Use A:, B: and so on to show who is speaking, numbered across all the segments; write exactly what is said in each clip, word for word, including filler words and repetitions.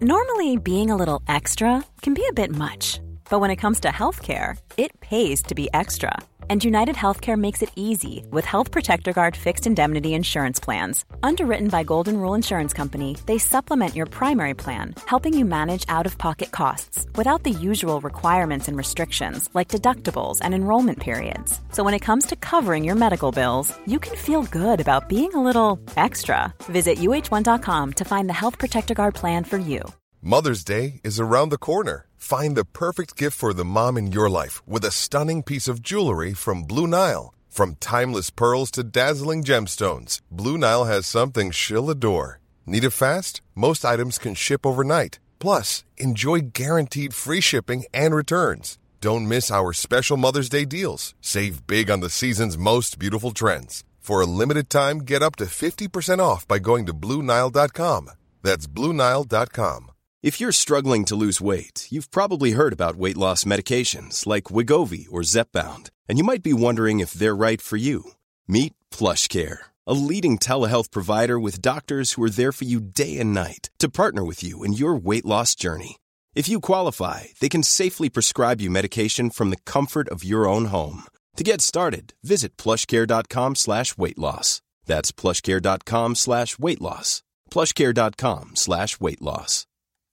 A: Normally, being a little extra can be a bit much, but when it comes to healthcare, it pays to be extra. And United Healthcare makes it easy with Health Protector Guard fixed indemnity insurance plans. Underwritten by Golden Rule Insurance Company, they supplement your primary plan, helping you manage out-of-pocket costs without the usual requirements and restrictions like deductibles and enrollment periods. So when it comes to covering your medical bills, you can feel good about being a little extra. Visit U H one dot com to find the Health Protector Guard plan for you.
B: Mother's Day is around the corner. Find the perfect gift for the mom in your life with a stunning piece of jewelry from Blue Nile. From timeless pearls to dazzling gemstones, Blue Nile has something she'll adore. Need it fast? Most items can ship overnight. Plus, enjoy guaranteed free shipping and returns. Don't miss our special Mother's Day deals. Save big on the season's most beautiful trends. For a limited time, get up to fifty percent off by going to Blue Nile dot com. That's Blue Nile dot com.
C: If you're struggling to lose weight, you've probably heard about weight loss medications like Wegovy or Zepbound, and you might be wondering if they're right for you. Meet PlushCare, a leading telehealth provider with doctors who are there for you day and night to partner with you in your weight loss journey. If you qualify, they can safely prescribe you medication from the comfort of your own home. To get started, visit plushcare.com slash weight loss. That's plushcare.com slash weight loss. plushcare.com slash weight loss.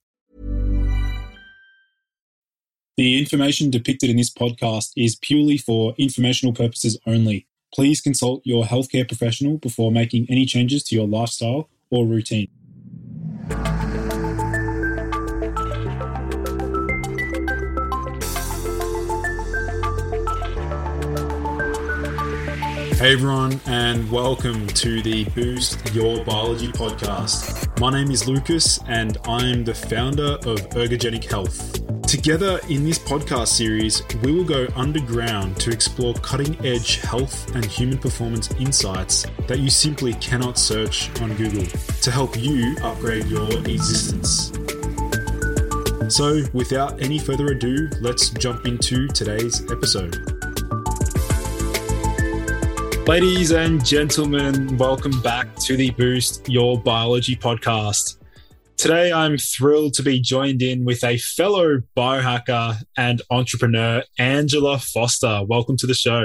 D: The information depicted in this podcast is purely for informational purposes only. Please consult your healthcare professional before making any changes to your lifestyle or routine. Hey everyone, and welcome to the Boost Your Biology podcast. My name is Lucas, and I'm the founder of Ergogenic Health. Together in this podcast series, we will go underground to explore cutting-edge health and human performance insights that you simply cannot search on Google to help you upgrade your existence. So, without any further ado, let's jump into today's episode. Ladies and gentlemen, welcome back to the Boost Your Biology podcast. Today, I'm thrilled to be joined in with a fellow biohacker and entrepreneur, Angela Foster. Welcome to the show.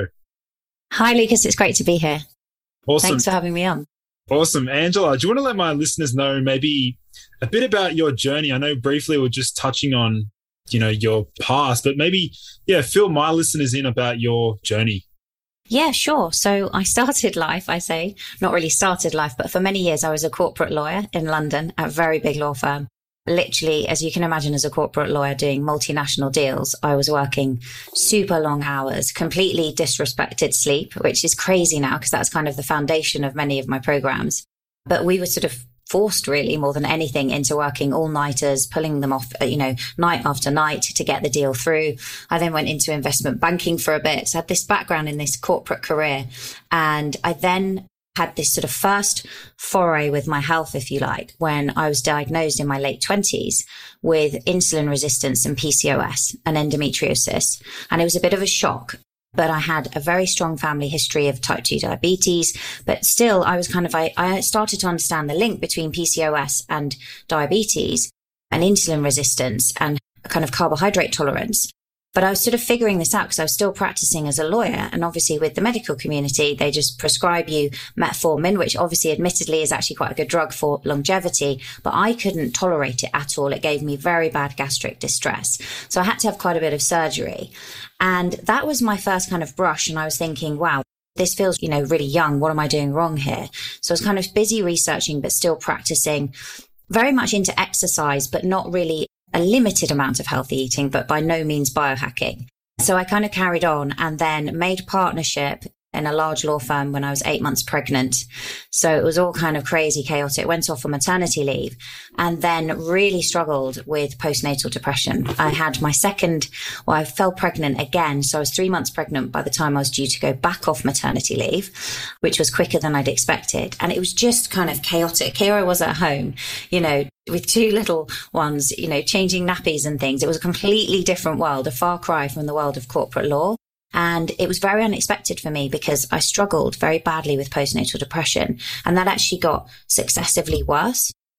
E: Hi, Lucas. It's great to be here.
D: Awesome.
E: Thanks for having me on.
D: Awesome. Angela, do you want to let my listeners know maybe a bit about your journey? I know briefly we're just touching on, you know, your past, but maybe, yeah, fill my listeners in about your journey.
E: Yeah, sure. So I started life, I say, not really started life, but for many years I was a corporate lawyer in London at a very big law firm. Literally, as you can imagine, as a corporate lawyer doing multinational deals, I was working super long hours, completely disrespected sleep, which is crazy now because that's kind of the foundation of many of my programs. But we were sort of forced really more than anything into working all-nighters, pulling them off, you know, night after night to get the deal through. I then went into investment banking for a bit. So I had this background in this corporate career. And I then had this sort of first foray with my health, if you like, when I was diagnosed in my late twenties with insulin resistance and P C O S and endometriosis. And it was a bit of a shock. But I had a very strong family history of type two diabetes. But still, I was kind of, I, I started to understand the link between P C O S and diabetes and insulin resistance and kind of carbohydrate tolerance. But I was sort of figuring this out because I was still practicing as a lawyer. And obviously with the medical community, they just prescribe you metformin, which obviously admittedly is actually quite a good drug for longevity. But I couldn't tolerate it at all. It gave me very bad gastric distress. So I had to have quite a bit of surgery. And that was my first kind of brush. And I was thinking, wow, this feels, you know, really young. What am I doing wrong here? So I was kind of busy researching, but still practicing, very much into exercise, but not really a limited amount of healthy eating, but by no means biohacking. So I kind of carried on and then made partnership in a large law firm when I was eight months pregnant. So it was all kind of crazy, chaotic. Went off on maternity leave and then really struggled with postnatal depression. I had my second, well, I fell pregnant again. So I was three months pregnant by the time I was due to go back off maternity leave, which was quicker than I'd expected. And it was just kind of chaotic. Here I was at home, you know, with two little ones, you know, changing nappies and things. It was a completely different world, a far cry from the world of corporate law. And it was very unexpected for me because I struggled very badly with postnatal depression. And that actually got successively worse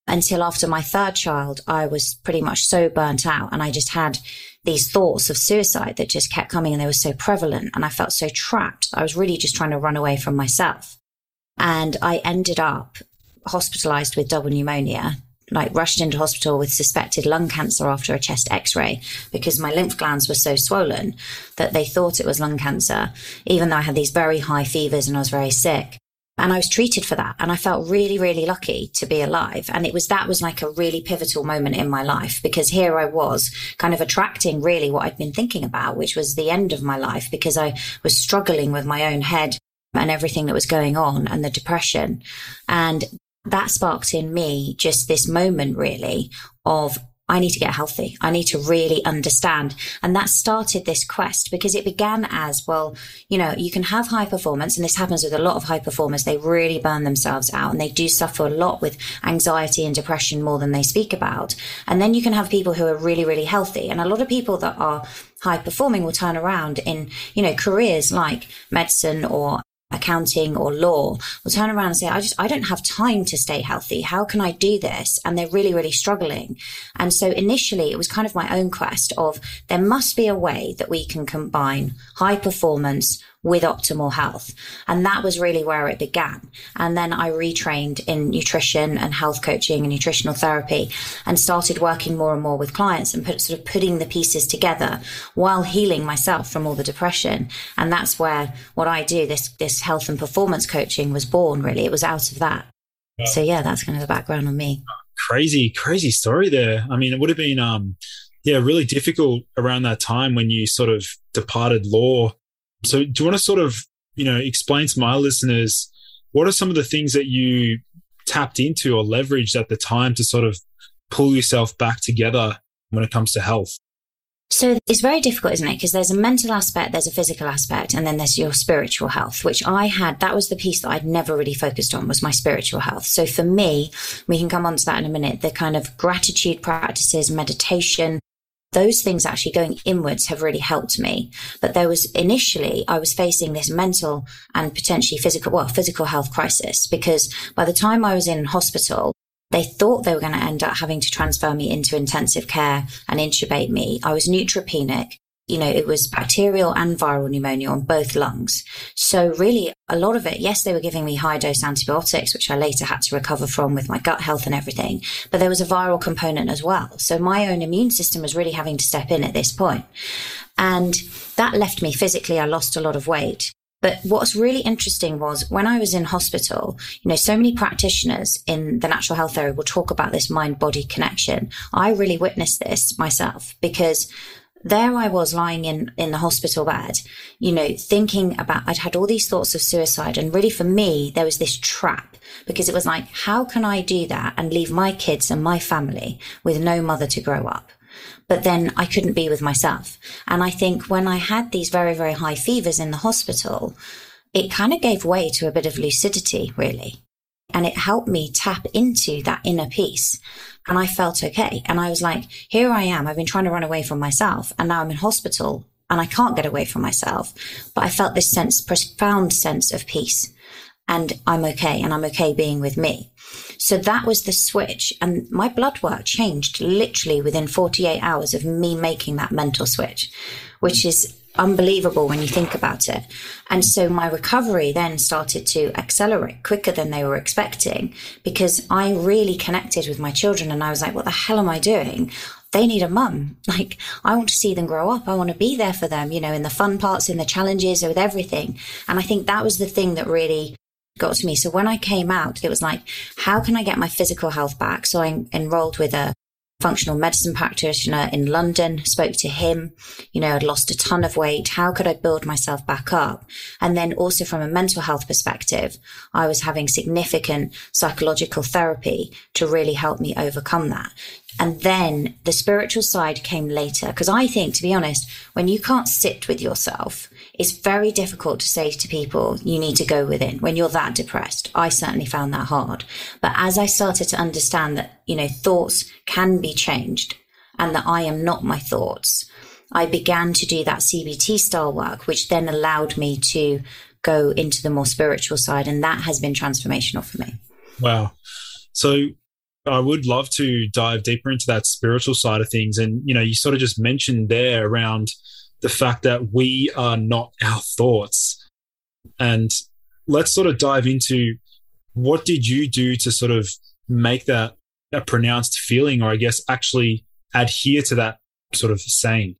E: until after my third child, I was pretty much so burnt out, and I just had these thoughts of suicide that just kept coming, and they were so prevalent, and I felt so trapped. I was really just trying to run away from myself. And I ended up hospitalized with double pneumonia, like rushed into hospital with suspected lung cancer after a chest x-ray, because my lymph glands were so swollen that they thought it was lung cancer, even though I had these very high fevers and I was very sick. And I was treated for that. And I felt really, really lucky to be alive. And it was, that was like a really pivotal moment in my life, because here I was kind of attracting really what I'd been thinking about, which was the end of my life, because I was struggling with my own head and everything that was going on and the depression. And that sparked in me just this moment really of, I need to get healthy. I need to really understand. And that started this quest, because it began as, well, you know, you can have high performance, and this happens with a lot of high performers. They really burn themselves out, and they do suffer a lot with anxiety and depression more than they speak about. And then you can have people who are really, really healthy. And a lot of people that are high performing will turn around in, you know, careers like medicine or accounting or law, will turn around and say, I just, I don't have time to stay healthy. How can I do this? And they're really, really struggling. And so initially it was kind of my own quest of, there must be a way that we can combine high performance with optimal health. And that was really where it began. And then I retrained in nutrition and health coaching and nutritional therapy, and started working more and more with clients and put, sort of putting the pieces together while healing myself from all the depression. And that's where what I do, this, this health and performance coaching was born, really. It was out of that. Yeah. So yeah, that's kind of the background on me.
D: Crazy, crazy story there. I mean, it would have been, um, yeah, really difficult around that time when you sort of departed law. So do you want to sort of, you know, explain to my listeners, what are some of the things that you tapped into or leveraged at the time to sort of pull yourself back together when it comes to health?
E: So it's very difficult, isn't it? Because there's a mental aspect, there's a physical aspect, and then there's your spiritual health, which I had, that was the piece that I'd never really focused on, was my spiritual health. So for me, we can come on to that in a minute, the kind of gratitude practices, meditation, those things actually going inwards have really helped me. But there was initially, I was facing this mental and potentially physical, well, physical health crisis, because by the time I was in hospital, they thought they were going to end up having to transfer me into intensive care and intubate me. I was neutropenic. You know, it was bacterial and viral pneumonia on both lungs. So really a lot of it, yes, they were giving me high dose antibiotics, which I later had to recover from with my gut health and everything. But there was a viral component as well. So my own immune system was really having to step in at this point. And that left me physically, I lost a lot of weight. But what's really interesting was when I was in hospital, you know, so many practitioners in the natural health area will talk about this mind-body connection. I really witnessed this myself, because there I was lying in, in the hospital bed, you know, thinking about, I'd had all these thoughts of suicide. And really for me, there was this trap, because it was like, how can I do that and leave my kids and my family with no mother to grow up? But then I couldn't be with myself. And I think when I had these very, very high fevers in the hospital, it kind of gave way to a bit of lucidity, really. And it helped me tap into that inner peace. And I felt okay. And I was like, here I am. I've been trying to run away from myself. And now I'm in hospital and I can't get away from myself. But I felt this sense, profound sense of peace. And I'm okay. And I'm okay being with me. So that was the switch. And my blood work changed literally within forty-eight hours of me making that mental switch, which is unbelievable when you think about it. And so my recovery then started to accelerate quicker than they were expecting, because I really connected with my children. And I was like, what the hell am I doing? They need a mum. Like, I want to see them grow up. I want to be there for them, you know, in the fun parts, in the challenges, with everything. And I think that was the thing that really got to me. So when I came out, it was like, how can I get my physical health back? So I enrolled with a functional medicine practitioner in London, spoke to him, you know, I'd lost a ton of weight. How could I build myself back up? And then also from a mental health perspective, I was having significant psychological therapy to really help me overcome that. And then the spiritual side came later, because I think, to be honest, when you can't sit with yourself, it's very difficult to say to people, you need to go within when you're that depressed. I certainly found that hard. But as I started to understand that, you know, thoughts can be changed and that I am not my thoughts, I began to do that C B T style work, which then allowed me to go into the more spiritual side. And that has been transformational for me.
D: Wow. So I would love to dive deeper into that spiritual side of things. And, you know, you sort of just mentioned there around the fact that we are not our thoughts. And let's sort of dive into what did you do to sort of make that a pronounced feeling, or I guess actually adhere to that sort of saying?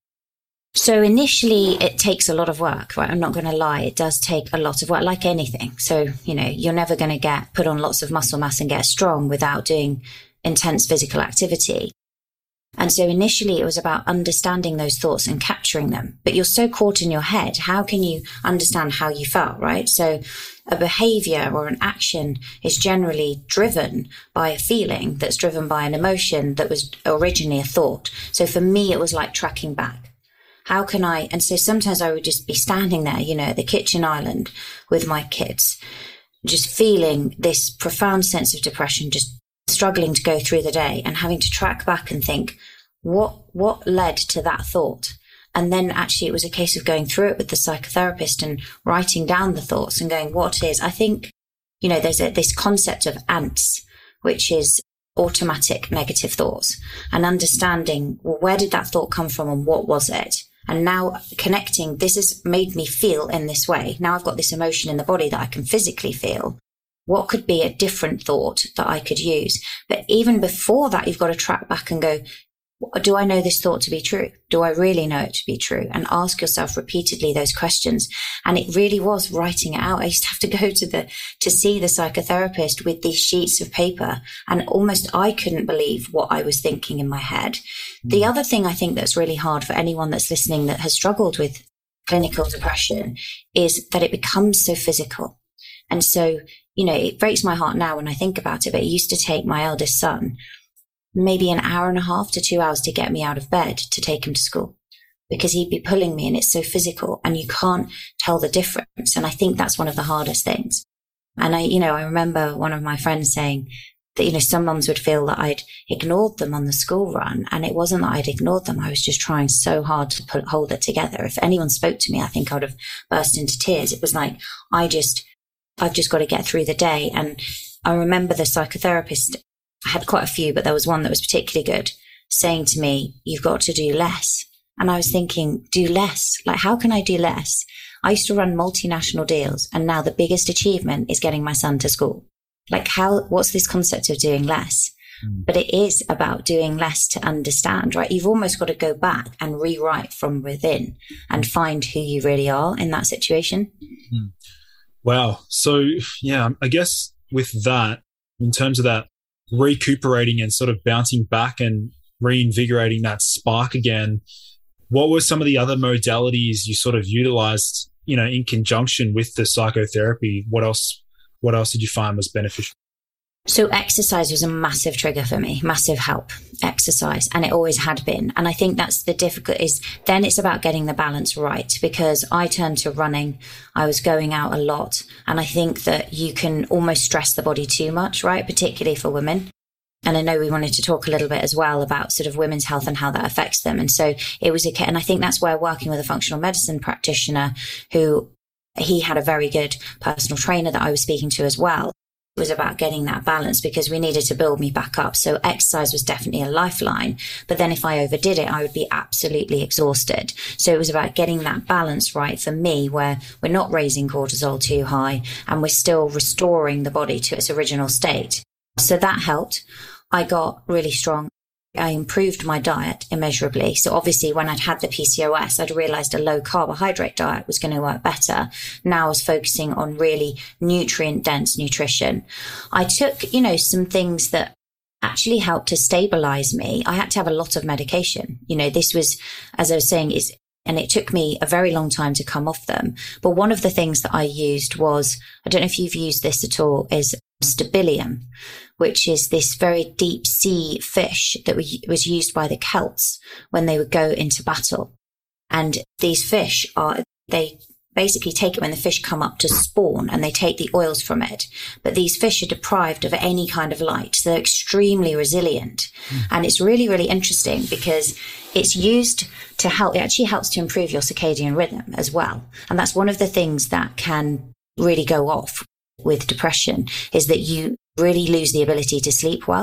E: So initially it takes a lot of work, right? I'm not going to lie. It does take a lot of work, like anything. So, you know, you're never going to get put on lots of muscle mass and get strong without doing intense physical activity. And so initially it was about understanding those thoughts and capturing them. But you're so caught in your head. How can you understand how you felt, right? So a behavior or an action is generally driven by a feeling that's driven by an emotion that was originally a thought. So for me, it was like tracking back. How can I, and so sometimes I would just be standing there, you know, at the kitchen island with my kids, just feeling this profound sense of depression, just struggling to go through the day and having to track back and think, what, what led to that thought? And then actually it was a case of going through it with the psychotherapist and writing down the thoughts and going, what is, I think, you know, there's a, this concept of ants, which is automatic negative thoughts, and understanding, well, where did that thought come from and what was it? And now connecting, this has made me feel in this way. Now I've got this emotion in the body that I can physically feel. What could be a different thought that I could use? But even before that, you've got to track back and go, do I know this thought to be true? Do I really know it to be true? And ask yourself repeatedly those questions. And it really was writing it out. I used to have to go to the, to see the psychotherapist with these sheets of paper, and almost I couldn't believe what I was thinking in my head. Mm. The other thing I think that's really hard for anyone that's listening that has struggled with clinical depression is that it becomes so physical. And so, you know, it breaks my heart now when I think about it, but it used to take my eldest son maybe an hour and a half to two hours to get me out of bed to take him to school, because he'd be pulling me and it's so physical and you can't tell the difference. And I think that's one of the hardest things. And I, you know, I remember one of my friends saying that, you know, some mums would feel that I'd ignored them on the school run. And it wasn't that I'd ignored them. I was just trying so hard to put, hold it together. If anyone spoke to me, I think I would have burst into tears. It was like, I just, I've just got to get through the day. And I remember the psychotherapist, I had quite a few, but there was one that was particularly good, saying to me, you've got to do less. And I was thinking, do less? Like, how can I do less? I used to run multinational deals, and now the biggest achievement is getting my son to school. Like, how, what's this concept of doing less? Mm. But it is about doing less to understand, right? You've almost got to go back and rewrite from within and find who you really are in that situation.
D: Mm. Wow. So, yeah, I guess with that, in terms of that, recuperating and sort of bouncing back and reinvigorating that spark again, what were some of the other modalities you sort of utilized, you know, in conjunction with the psychotherapy? What else, what else did you find was beneficial?
E: So exercise was a massive trigger for me, massive help, exercise. And it always had been. And I think that's the difficult is then it's about getting the balance right, because I turned to running. I was going out a lot. And I think that you can almost stress the body too much, right? Particularly for women. And I know we wanted to talk a little bit as well about sort of women's health and how that affects them. And so it was a, and I think that's where working with a functional medicine practitioner who he had a very good personal trainer that I was speaking to as well. Was about getting that balance, because we needed to build me back up. So exercise was definitely a lifeline. But then if I overdid it, I would be absolutely exhausted. So it was about getting that balance right for me, where we're not raising cortisol too high and we're still restoring the body to its original state. So that helped. I got really strong. I improved my diet immeasurably. So obviously when I'd had the P C O S, I'd realized a low carbohydrate diet was going to work better. Now I was focusing on really nutrient dense nutrition. I took, you know, some things that actually helped to stabilize me. I had to have a lot of medication. You know, this was, as I was saying, is, and it took me a very long time to come off them. But one of the things that I used was, I don't know if you've used this at all, is Stabilium, which is this very deep sea fish that was used by the Celts when they would go into battle. And these fish are, they basically take it when the fish come up to spawn and they take the oils from it. But these fish are deprived of any kind of light. So they're extremely resilient. Mm. And it's really, really interesting because it's used to help, it actually helps to improve your circadian rhythm as well. And that's one of the things that can really go off with depression, is that you really lose the ability to sleep well.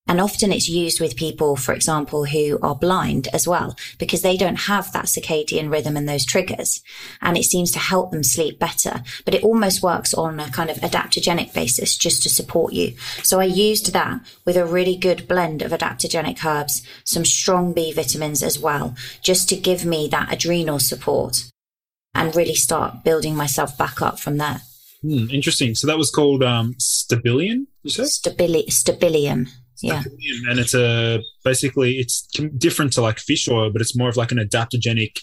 E: And often it's used with people, for example, who are blind as well, because they don't have that circadian rhythm and those triggers. And it seems to help them sleep better. But it almost works on a kind of adaptogenic basis just to support you. So I used that with a really good blend of adaptogenic herbs, some strong B vitamins as well, just to give me that adrenal support and really start building myself back up from there.
D: Hmm, interesting. So that was called um, Stabilion, you said?
E: Stabili- Stabilium. Yeah.
D: And it's a basically it's different to like fish oil, but it's more of like an adaptogenic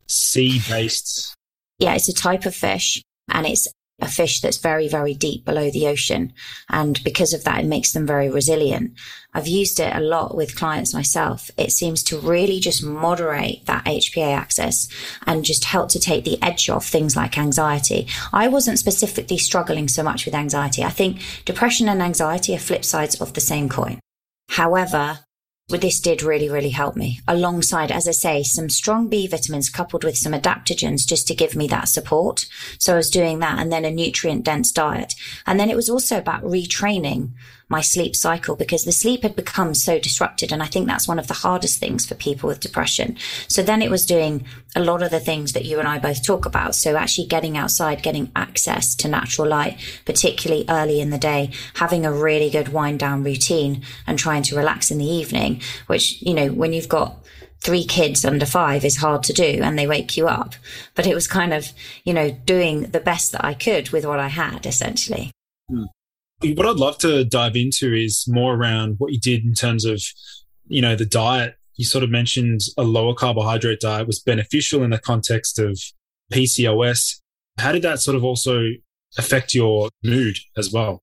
D: sea-based.
E: Yeah, it's a type of fish, and it's a fish that's very, very deep below the ocean. And because of that, it makes them very resilient. I've used it a lot with clients myself. It seems to really just moderate that H P A axis and just help to take the edge off things like anxiety. I wasn't specifically struggling so much with anxiety. I think depression and anxiety are flip sides of the same coin. However, this did really, really help me alongside, as I say, some strong B vitamins coupled with some adaptogens just to give me that support. So I was doing that, and then a nutrient dense diet. And then it was also about retraining my sleep cycle because the sleep had become so disrupted. And I think that's one of the hardest things for people with depression. So then it was doing a lot of the things that you and I both talk about. So actually getting outside, getting access to natural light, particularly early in the day, having a really good wind down routine and trying to relax in the evening, which, you know, when you've got three kids under five is hard to do and they wake you up. But it was kind of, you know, doing the best that I could with what I had, essentially.
D: Hmm. What I'd love to dive into is more around what you did in terms of, you know, the diet. You sort of mentioned a lower carbohydrate diet was beneficial in the context of P C O S. How did that sort of also affect your mood as well?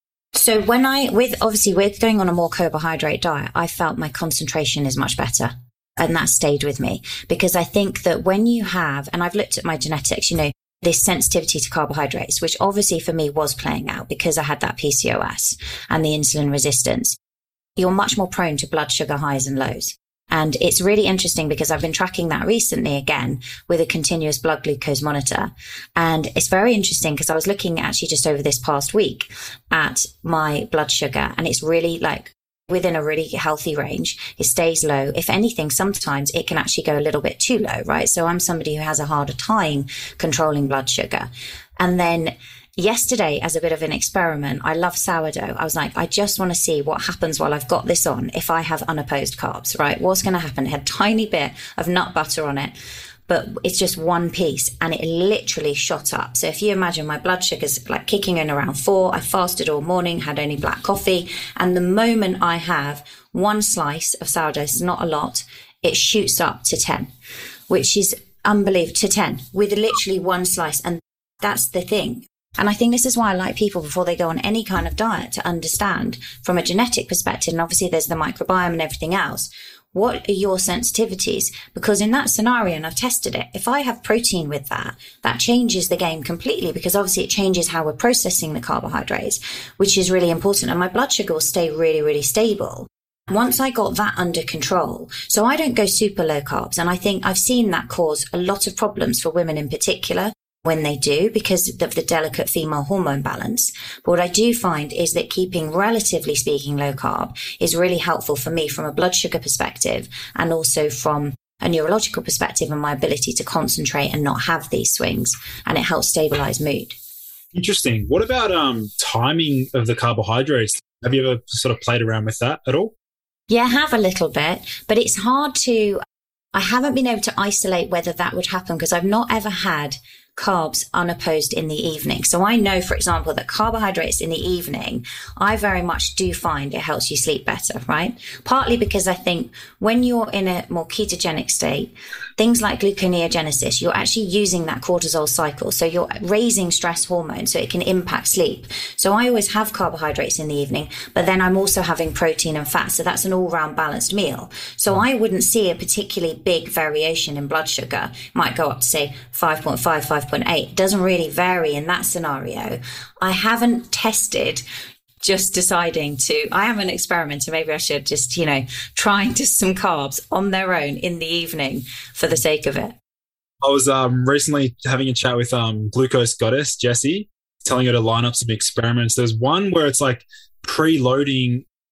E: So when I, with obviously with going on a more carbohydrate diet, I felt my concentration is much better. And that stayed with me because I think that when you have, and I've looked at my genetics, you know, this sensitivity to carbohydrates, which obviously for me was playing out because I had that P C O S and the insulin resistance, you're much more prone to blood sugar highs and lows. And it's really interesting because I've been tracking that recently again with a continuous blood glucose monitor. And it's very interesting because I was looking actually just over this past week at my blood sugar, and it's really like within a really healthy range. It stays low. If anything, sometimes it can actually go a little bit too low, right? So I'm somebody who has a harder time controlling blood sugar. And then yesterday, as a bit of an experiment, I love sourdough. I was like, I just want to see what happens while I've got this on if I have unopposed carbs, right? What's going to happen? It had a tiny bit of nut butter on it, but it's just one piece and it literally shot up. So if you imagine my blood sugar's like kicking in around four, I fasted all morning, had only black coffee. And the moment I have one slice of sourdough, it's not a lot, it shoots up to ten, which is unbelievable, to ten with literally one slice. And that's the thing. And I think this is why I like people before they go on any kind of diet to understand from a genetic perspective. And obviously there's the microbiome and everything else. What are your sensitivities? Because in that scenario, and I've tested it, if I have protein with that, that changes the game completely because obviously it changes how we're processing the carbohydrates, which is really important. And my blood sugar will stay really, really stable. Once I got that under control, so I don't go super low carbs. And I think I've seen that cause a lot of problems for women in particular when they do because of the delicate female hormone balance. But what I do find is that keeping, relatively speaking, low carb is really helpful for me from a blood sugar perspective and also from a neurological perspective and my ability to concentrate and not have these swings. And it helps stabilize mood.
D: Interesting. What about um, timing of the carbohydrates? Have you ever sort of played around with that at all?
E: Yeah, I have a little bit, but it's hard to, I haven't been able to isolate whether that would happen because I've not ever had carbs unopposed in the evening. So I know, for example, that carbohydrates in the evening, I very much do find it helps you sleep better, right? Partly because I think when you're in a more ketogenic state, things like gluconeogenesis, you're actually using that cortisol cycle. So you're raising stress hormones so it can impact sleep. So I always have carbohydrates in the evening, but then I'm also having protein and fat. So that's an all-round balanced meal. So I wouldn't see a particularly big variation in blood sugar. It might go up to say five point five, five point eight. It doesn't really vary in that scenario. I haven't tested just deciding to, I haven't experimented. Maybe I should just, you know, trying just some carbs on their own in the evening for the sake of it.
D: I was um, recently having a chat with um, Glucose Goddess, Jessie, telling her to line up some experiments. There's one where it's like preloading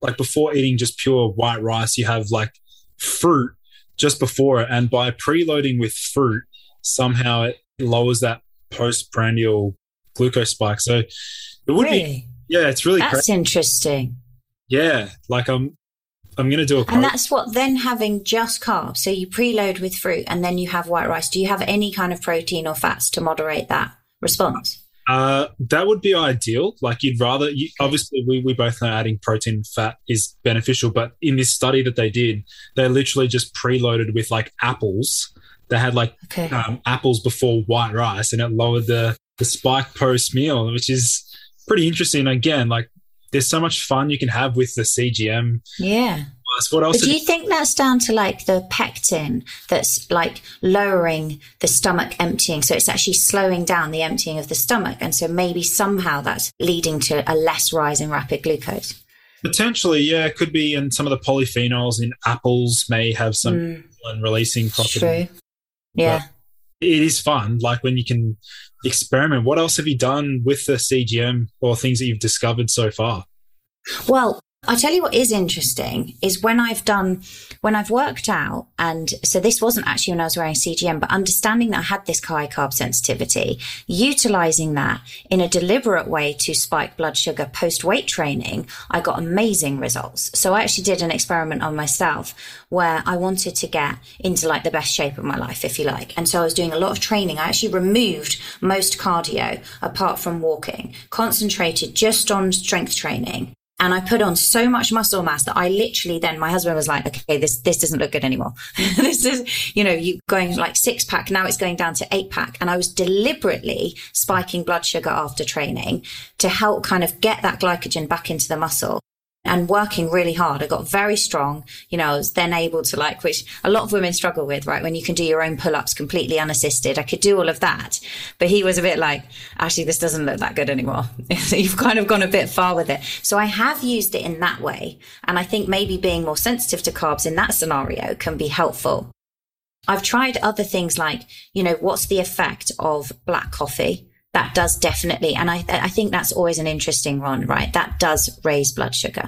D: like before eating just pure white rice, you have like fruit just before it. And by preloading with fruit, somehow it lowers that postprandial glucose spike. So it would
E: really?
D: be, yeah, it's really
E: That's
D: crazy.
E: interesting.
D: Yeah, like I'm, I'm going to do a
E: And that's what then having just carbs. So you preload with fruit and then you have white rice. Do you have any kind of protein or fats to moderate that response?
D: Uh, that would be ideal. Like you'd rather, you, obviously we, we both know adding protein and fat is beneficial, but in this study that they did, they literally just preloaded with like apples. They had like
E: okay.
D: um, apples before white rice, and it lowered the, the spike post meal, which is pretty interesting. Again, like there's so much fun you can have with the C G M.
E: Yeah.
D: What else?
E: But do you think that's down to like the pectin that's like lowering the stomach emptying? So it's actually slowing down the emptying of the stomach. And so maybe somehow that's leading to a less rise in rapid glucose.
D: Potentially, yeah, it could be. And some of the polyphenols in apples may have some
E: mm.
D: releasing property.
E: True. Yeah.
D: But it is fun, like when you can experiment. What else have you done with the C G M or things that you've discovered so far?
E: Well, I'll tell you what is interesting is when I've done, when I've worked out, and so this wasn't actually when I was wearing C G M, but understanding that I had this high carb sensitivity, utilizing that in a deliberate way to spike blood sugar post weight training, I got amazing results. So I actually did an experiment on myself where I wanted to get into like the best shape of my life, if you like. And so I was doing a lot of training. I actually removed most cardio apart from walking, concentrated just on strength training. And I put on so much muscle mass that I literally then, my husband was like, okay, this, this doesn't look good anymore. This is, you know, you going like six pack. Now it's going down to eight pack. And I was deliberately spiking blood sugar after training to help kind of get that glycogen back into the muscle. And working really hard. I got very strong. You know, I was then able to like, which a lot of women struggle with, right? When you can do your own pull-ups completely unassisted. I could do all of that. But he was a bit like, actually, this doesn't look that good anymore. So you've kind of gone a bit far with it. So I have used it in that way. And I think maybe being more sensitive to carbs in that scenario can be helpful. I've tried other things like, you know, what's the effect of black coffee? That does definitely. And I, I think that's always an interesting one, right? That does raise blood sugar.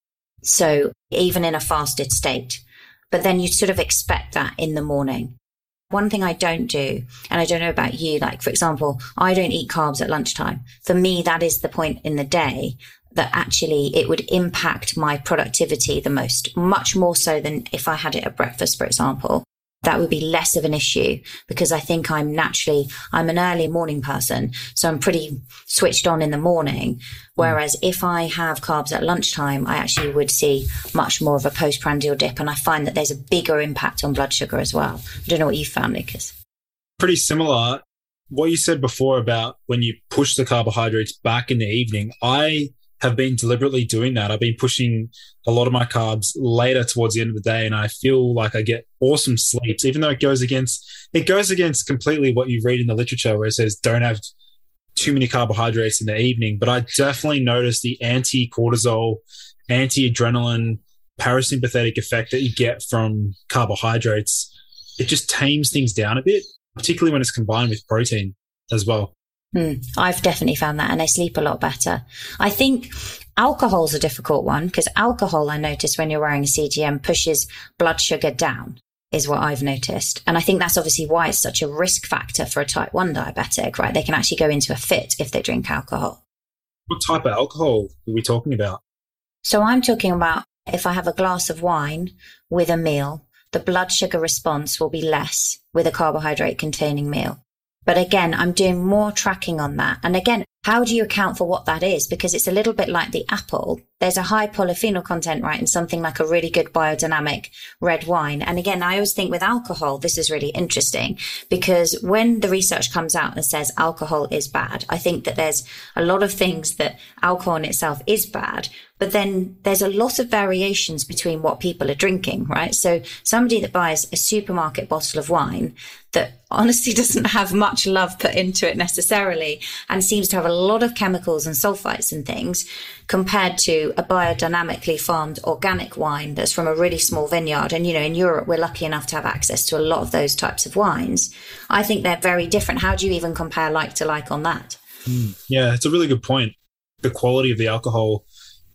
E: So even in a fasted state, but then you sort of expect that in the morning. One thing I don't do, and I don't know about you, like, for example, I don't eat carbs at lunchtime. For me, that is the point in the day that actually it would impact my productivity the most, much more so than if I had it at breakfast, for example. That would be less of an issue because I think I'm naturally, I'm an early morning person. So I'm pretty switched on in the morning. Whereas if I have carbs at lunchtime, I actually would see much more of a postprandial dip. And I find that there's a bigger impact on blood sugar as well. I don't know what you found, Lucas.
D: Pretty similar. What you said before about when you push the carbohydrates back in the evening, I have been deliberately doing that. I've been pushing a lot of my carbs later towards the end of the day, and I feel like I get awesome sleeps, even though it goes against, it goes against completely what you read in the literature where it says don't have too many carbohydrates in the evening. But I definitely notice the anti-cortisol, anti-adrenaline, parasympathetic effect that you get from carbohydrates. It just tames things down a bit, particularly when it's combined with protein as well.
E: Mm, I've definitely found that, and I sleep a lot better. I think alcohol's a difficult one because alcohol, I notice when you're wearing a C G M, pushes blood sugar down, is what I've noticed. And I think that's obviously why it's such a risk factor for a type one diabetic, right? They can actually go into a fit if they drink alcohol.
D: What type of alcohol are we talking about?
E: So I'm talking about if I have a glass of wine with a meal, the blood sugar response will be less with a carbohydrate containing meal. But again, I'm doing more tracking on that. And again, how do you account for what that is? Because it's a little bit like the apple. There's a high polyphenol content, right, in something like a really good biodynamic red wine. And again, I always think with alcohol, this is really interesting because when the research comes out and says alcohol is bad, I think that there's a lot of things that alcohol in itself is bad. But then there's a lot of variations between what people are drinking, right? So somebody that buys a supermarket bottle of wine that honestly doesn't have much love put into it necessarily and seems to have a lot of chemicals and sulfites and things compared to a biodynamically farmed organic wine that's from a really small vineyard. And, you know, in Europe, we're lucky enough to have access to a lot of those types of wines. I think they're very different. How do you even compare like to like on that?
D: Mm, yeah, it's a really good point. The quality of the alcohol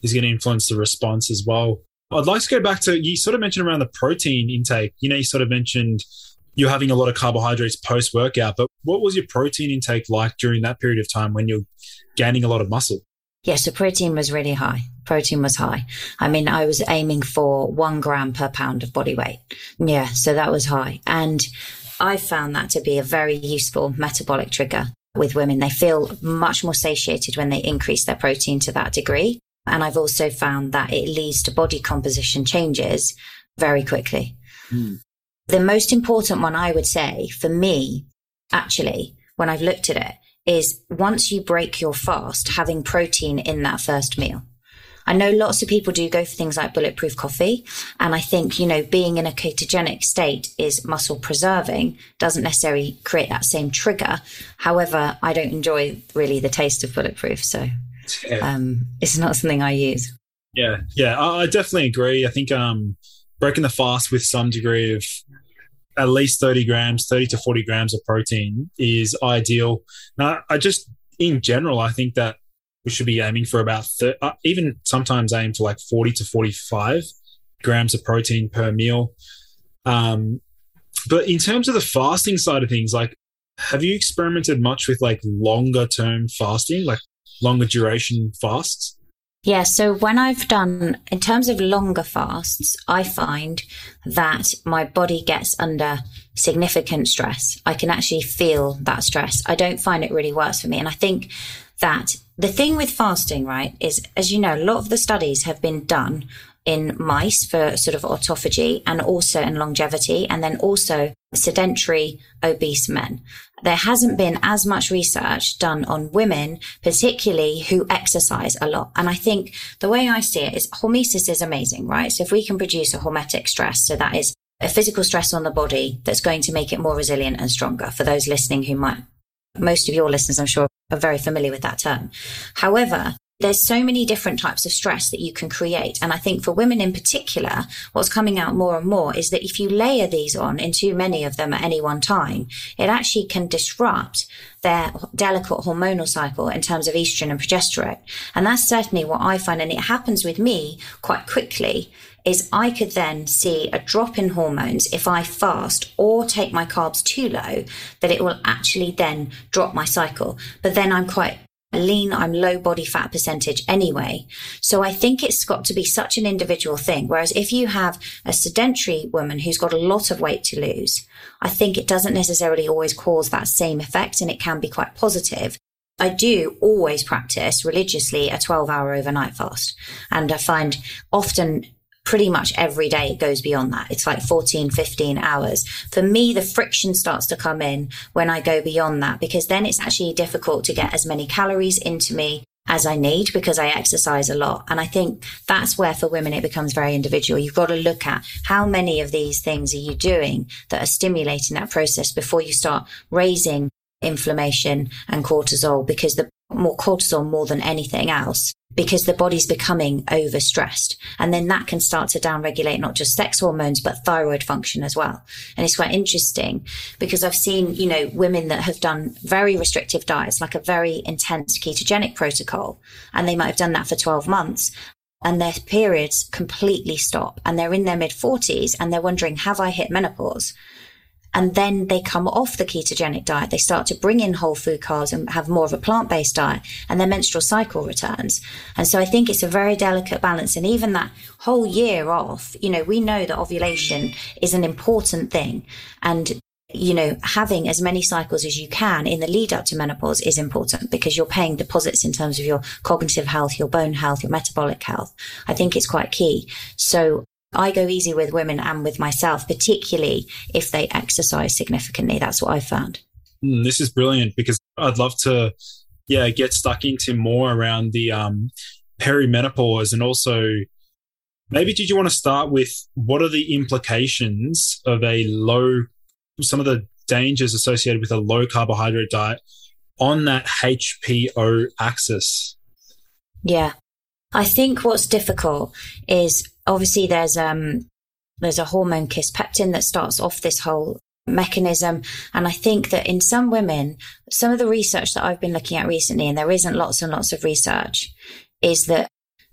D: is going to influence the response as well. I'd like to go back to, you sort of mentioned around the protein intake. You know, you sort of mentioned you're having a lot of carbohydrates post-workout, but what was your protein intake like during that period of time when you're gaining a lot of muscle?
E: Yeah, so protein was really high. Protein was high. I mean, I was aiming for one gram per pound of body weight. Yeah, so that was high. And I found that to be a very useful metabolic trigger with women. They feel much more satiated when they increase their protein to that degree. And I've also found that it leads to body composition changes very quickly. Mm. The most important one, I would say, for me, actually, when I've looked at it, is once you break your fast, having protein in that first meal. I know lots of people do go for things like bulletproof coffee. And I think, you know, being in a ketogenic state is muscle preserving, doesn't necessarily create that same trigger. However, I don't enjoy really the taste of bulletproof. So um, it's not something I use.
D: Yeah, yeah, I definitely agree. I think um, breaking the fast with some degree of at least thirty grams, thirty to forty grams of protein is ideal. Now, I just, in general, I think that we should be aiming for about, thirty, uh, even sometimes aim for like forty to forty-five grams of protein per meal. Um, but in terms of the fasting side of things, like, have you experimented much with like longer term fasting, like longer duration fasts?
E: Yeah, so when I've done, in terms of longer fasts, I find that my body gets under significant stress. I can actually feel that stress. I don't find it really works for me. And I think that the thing with fasting, right, is, as you know, a lot of the studies have been done in mice for sort of autophagy and also in longevity, and then also sedentary obese men. There hasn't been as much research done on women, particularly who exercise a lot. And I think the way I see it is hormesis is amazing, right? So if we can produce a hormetic stress, so that is a physical stress on the body that's going to make it more resilient and stronger. For those listening who might, most of your listeners, I'm sure, are very familiar with that term. However, there's so many different types of stress that you can create. And I think for women in particular, what's coming out more and more is that if you layer these on in too many of them at any one time, it actually can disrupt their delicate hormonal cycle in terms of estrogen and progesterone. And that's certainly what I find. And it happens with me quite quickly, is I could then see a drop in hormones if I fast or take my carbs too low, that it will actually then drop my cycle. But then I'm quite lean, I'm low body fat percentage anyway. So I think it's got to be such an individual thing. Whereas if you have a sedentary woman who's got a lot of weight to lose, I think it doesn't necessarily always cause that same effect, and it can be quite positive. I do always practice religiously a twelve hour overnight fast. And I find often pretty much every day it goes beyond that. It's like fourteen, fifteen hours. For me, the friction starts to come in when I go beyond that, because then it's actually difficult to get as many calories into me as I need because I exercise a lot. And I think that's where for women it becomes very individual. You've got to look at how many of these things are you doing that are stimulating that process before you start raising inflammation and cortisol, because the more cortisol more than anything else, because the body's becoming overstressed. And then that can start to downregulate not just sex hormones, but thyroid function as well. And it's quite interesting because I've seen, you know, women that have done very restrictive diets, like a very intense ketogenic protocol, and they might have done that for twelve months. And their periods completely stop, and they're in their mid forties and they're wondering, have I hit menopause? And then they come off the ketogenic diet. They start to bring in whole food carbs and have more of a plant-based diet, and their menstrual cycle returns. And so I think it's a very delicate balance. And even that whole year off, you know, we know that ovulation is an important thing. And, you know, having as many cycles as you can in the lead up to menopause is important, because you're paying deposits in terms of your cognitive health, your bone health, your metabolic health. I think it's quite key. So I go easy with women and with myself, particularly if they exercise significantly. That's what I found.
D: Mm, this is brilliant, because I'd love to, yeah, get stuck into more around the um, perimenopause, and also maybe did you want to start with what are the implications of a low, some of the dangers associated with a low carbohydrate diet on that H P O axis?
E: Yeah. I think what's difficult is obviously there's um there's a hormone kisspeptin that starts off this whole mechanism. And I think that in some women, some of the research that I've been looking at recently, and there isn't lots and lots of research, is that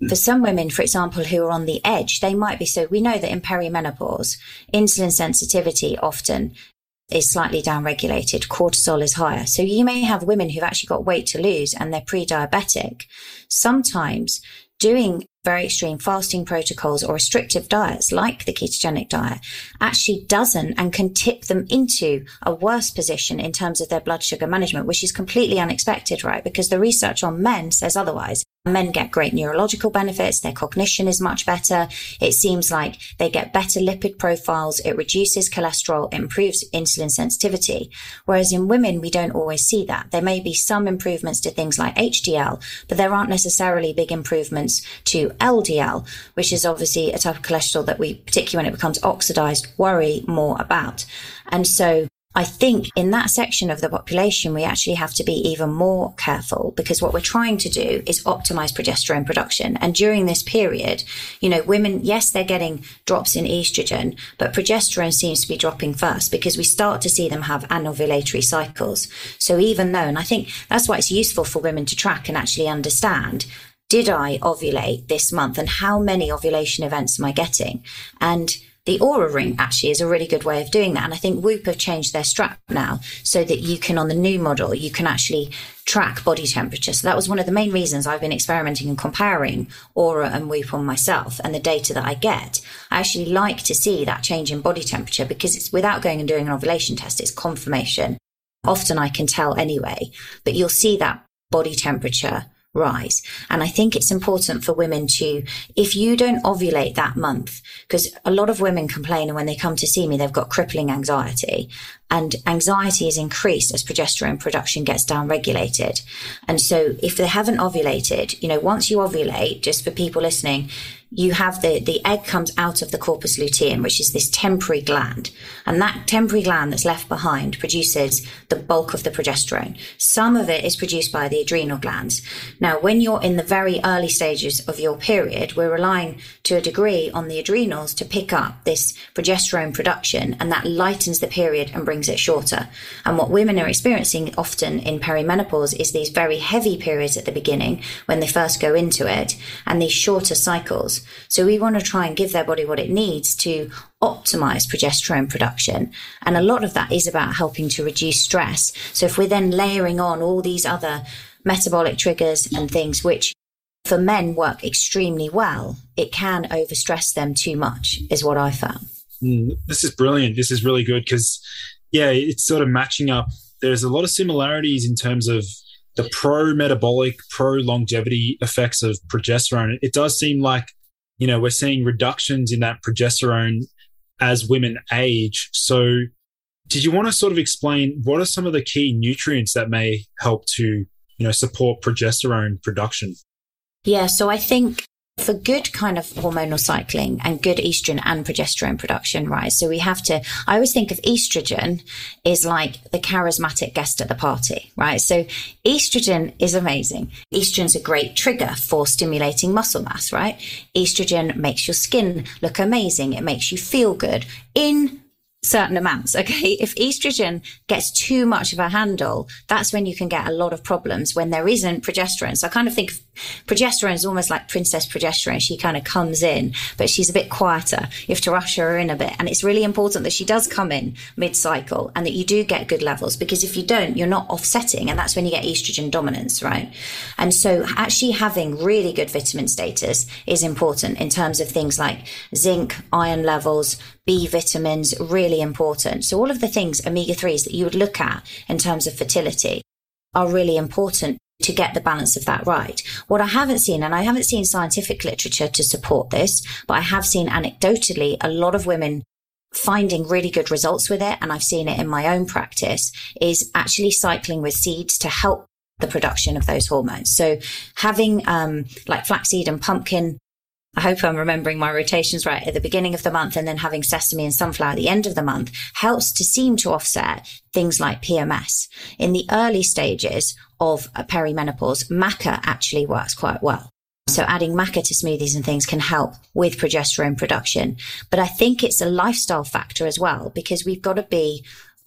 E: For some women, for example, who are on the edge, they might be, so we know that in perimenopause, insulin sensitivity often is slightly downregulated, cortisol is higher. So you may have women who've actually got weight to lose and they're pre-diabetic. Sometimes doing very extreme fasting protocols or restrictive diets like the ketogenic diet actually doesn't and can tip them into a worse position in terms of their blood sugar management, which is completely unexpected, right? Because the research on men says otherwise. Men get great neurological benefits. Their cognition is much better. It seems like they get better lipid profiles. It reduces cholesterol, improves insulin sensitivity. Whereas in women, we don't always see that. There may be some improvements to things like H D L, but there aren't necessarily big improvements to L D L, which is obviously a type of cholesterol that we, particularly when it becomes oxidized, worry more about. And so I think in that section of the population, we actually have to be even more careful, because what we're trying to do is optimize progesterone production. And during this period, you know, women, yes, they're getting drops in estrogen, but progesterone seems to be dropping first because we start to see them have anovulatory cycles. So even though, and I think that's why it's useful for women to track and actually understand, did I ovulate this month and how many ovulation events am I getting? And the Oura Ring actually is a really good way of doing that. And I think Whoop have changed their strap now so that you can, on the new model, you can actually track body temperature. So that was one of the main reasons I've been experimenting and comparing Oura and Whoop on myself and the data that I get. I actually like to see that change in body temperature because it's without going and doing an ovulation test, it's confirmation. Often I can tell anyway, but you'll see that body temperature rise. And I think it's important for women to, if you don't ovulate that month, because a lot of women complain, and when they come to see me, they've got crippling anxiety, and anxiety is increased as progesterone production gets downregulated. And so if they haven't ovulated, you know, once you ovulate, just for people listening, you have the, the egg comes out of the corpus luteum, which is this temporary gland. And that temporary gland that's left behind produces the bulk of the progesterone. Some of it is produced by the adrenal glands. Now, when you're in the very early stages of your period, we're relying to a degree on the adrenals to pick up this progesterone production, and that lightens the period and brings it shorter. And what women are experiencing often in perimenopause is these very heavy periods at the beginning when they first go into it, and these shorter cycles. So we want to try and give their body what it needs to optimize progesterone production. And a lot of that is about helping to reduce stress. So if we're then layering on all these other metabolic triggers and things, which for men work extremely well, it can overstress them too much, is what I found.
D: Mm, this is brilliant. This is really good because, yeah, it's sort of matching up. There's a lot of similarities in terms of the pro-metabolic, pro-longevity effects of progesterone. It does seem like, you know, we're seeing reductions in that progesterone as women age. So did you want to sort of explain what are some of the key nutrients that may help to, you know, support progesterone production?
E: Yeah, so I think for good kind of hormonal cycling and good estrogen and progesterone production, right? So we have to, I always think of estrogen is like the charismatic guest at the party, right? So estrogen is amazing. Estrogen's a great trigger for stimulating muscle mass, right? Estrogen makes your skin look amazing. It makes you feel good in certain amounts. Okay. If estrogen gets too much of a handle, that's when you can get a lot of problems when there isn't progesterone. So I kind of think of progesterone is almost like Princess Progesterone. She kind of comes in, but she's a bit quieter. You have to usher her in a bit. And it's really important that she does come in mid-cycle and that you do get good levels, because if you don't, you're not offsetting. And that's when you get estrogen dominance, right? And so actually having really good vitamin status is important in terms of things like zinc, iron levels, B vitamins, really important. So all of the things, omega threes, that you would look at in terms of fertility are really important to get the balance of that right. What I haven't seen, and I haven't seen scientific literature to support this, but I have seen anecdotally a lot of women finding really good results with it, and I've seen it in my own practice, is actually cycling with seeds to help the production of those hormones. So having um, like flaxseed and pumpkin, I hope I'm remembering my rotations right, at the beginning of the month, and then having sesame and sunflower at the end of the month helps to seem to offset things like P M S. In the early stages of perimenopause, maca actually works quite well. So adding maca to smoothies and things can help with progesterone production. But I think it's a lifestyle factor as well, because we've got to be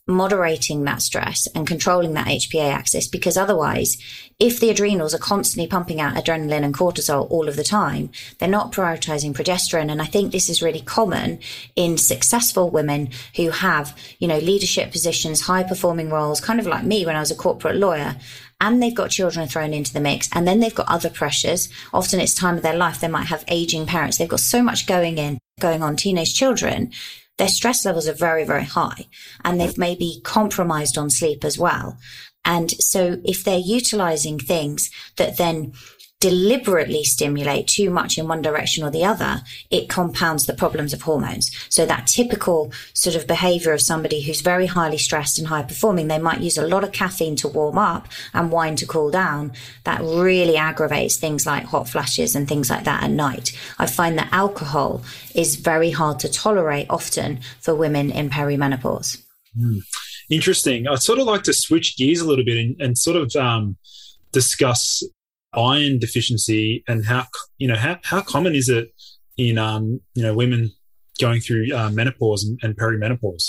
E: moderating that stress and controlling that H P A axis, because otherwise, if the adrenals are constantly pumping out adrenaline and cortisol all of the time, they're not prioritizing progesterone. And I think this is really common in successful women who have, you know, leadership positions, high performing roles, kind of like me when I was a corporate lawyer, and they've got children thrown into the mix, and then they've got other pressures. Often it's time of their life. They might have aging parents. They've got so much going in, going on, teenage children. Their stress levels are very, very high, and they've maybe compromised on sleep as well. And so if they're utilizing things that then deliberately stimulate too much in one direction or the other, it compounds the problems of hormones. So that typical sort of behavior of somebody who's very highly stressed and high performing, they might use a lot of caffeine to warm up and wine to cool down. That really aggravates things like hot flashes and things like that at night. I find that alcohol is very hard to tolerate often for women in perimenopause.
D: Mm. Interesting. I'd sort of like to switch gears a little bit and, and sort of um, discuss iron deficiency and how, you know, how, how common is it in, um, you know, women going through uh, menopause and, and perimenopause?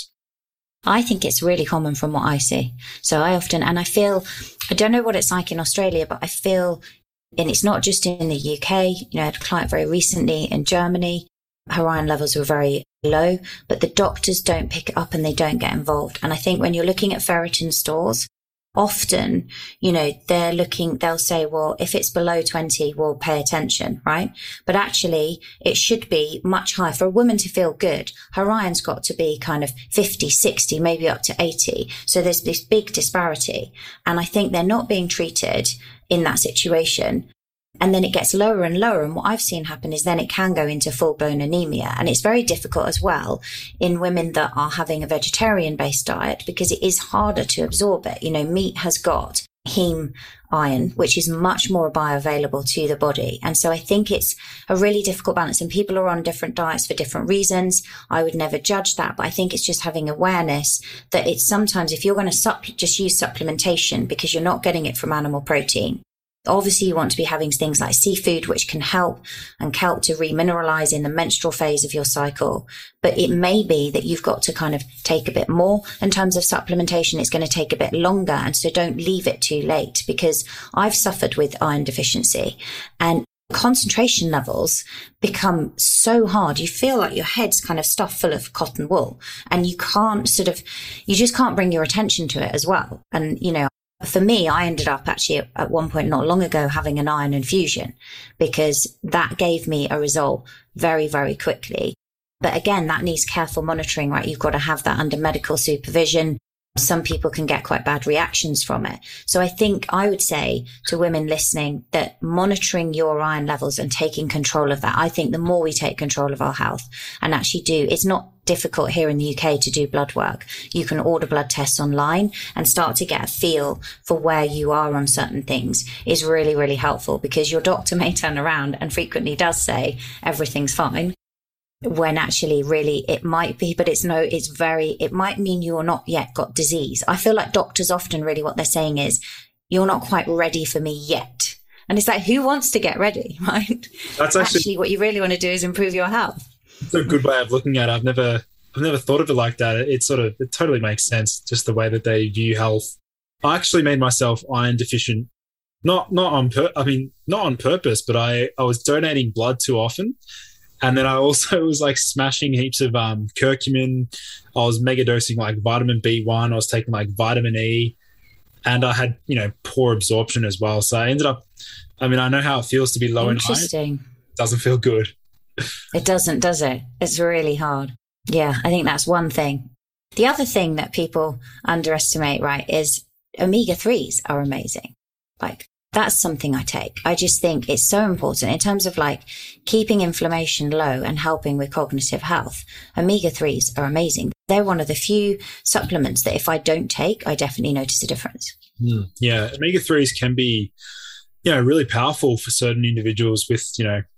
E: I think it's really common from what I see. So I often, and I feel, I don't know what it's like in Australia, but I feel, and it's not just in the U K, you know, I had a client very recently in Germany, her iron levels were very low, but the doctors don't pick it up and they don't get involved. And I think when you're looking at ferritin stores, often, you know, they're looking, they'll say, well, if it's below twenty, we'll pay attention, right? But actually, it should be much higher. For a woman to feel good, her iron's got to be kind of fifty, sixty, maybe up to eighty. So there's this big disparity. And I think they're not being treated in that situation. And then it gets lower and lower. And what I've seen happen is then it can go into full-blown anemia. And it's very difficult as well in women that are having a vegetarian-based diet because it is harder to absorb it. You know, meat has got heme iron, which is much more bioavailable to the body. And so I think it's a really difficult balance. And people are on different diets for different reasons. I would never judge that. But I think it's just having awareness that it's sometimes if you're going to supp- just use supplementation because you're not getting it from animal protein, obviously, you want to be having things like seafood, which can help and help to remineralize in the menstrual phase of your cycle. But it may be that you've got to kind of take a bit more in terms of supplementation. It's going to take a bit longer. And so don't leave it too late, because I've suffered with iron deficiency and concentration levels become so hard. You feel like your head's kind of stuffed full of cotton wool and you can't sort of, you just can't bring your attention to it as well. And, you know, for me, I ended up actually at, at one point not long ago having an iron infusion because that gave me a result very, very quickly. But again, that needs careful monitoring, right? You've got to have that under medical supervision. Some people can get quite bad reactions from it. So I think I would say to women listening that monitoring your iron levels and taking control of that, I think the more we take control of our health and actually do, it's not difficult here in the U K to do blood work. You can order blood tests online and start to get a feel for where you are on certain things is really, really helpful, because your doctor may turn around and frequently does say everything's fine, when actually really it might be, but it's no, it's very, it might mean you're not yet got disease. I feel like doctors often really what they're saying is, you're not quite ready for me yet. And it's like, who wants to get ready, right? That's actually, actually what you really want to do is improve your health.
D: It's a good way of looking at it. I've never, I've never thought of it like that. It, it sort of, it totally makes sense, just the way that they view health. I actually made myself iron deficient, not, not on, pur- I mean, not on purpose, but I, I was donating blood too often. And then I also was like smashing heaps of um, curcumin. I was mega dosing like vitamin B one. I was taking like vitamin E, and I had, you know, poor absorption as well. So I ended up, I mean, I know how it feels to be low in iron.
E: Interesting.
D: It doesn't feel good.
E: It doesn't, does it? It's really hard. Yeah, I think that's one thing. The other thing that people underestimate, right, is omega threes are amazing. Like, that's something I take. I just think it's so important in terms of like keeping inflammation low and helping with cognitive health. omega threes are amazing. They're one of the few supplements that if I don't take, I definitely notice a difference.
D: Mm, yeah, omega threes can be, you know, really powerful for certain individuals with, you know,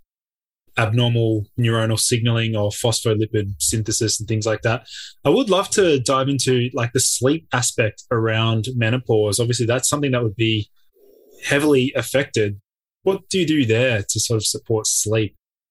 D: abnormal neuronal signaling or phospholipid synthesis and things like that. I would love to dive into like the sleep aspect around menopause. Obviously, that's something that would be heavily affected. What do you do there to sort of support sleep?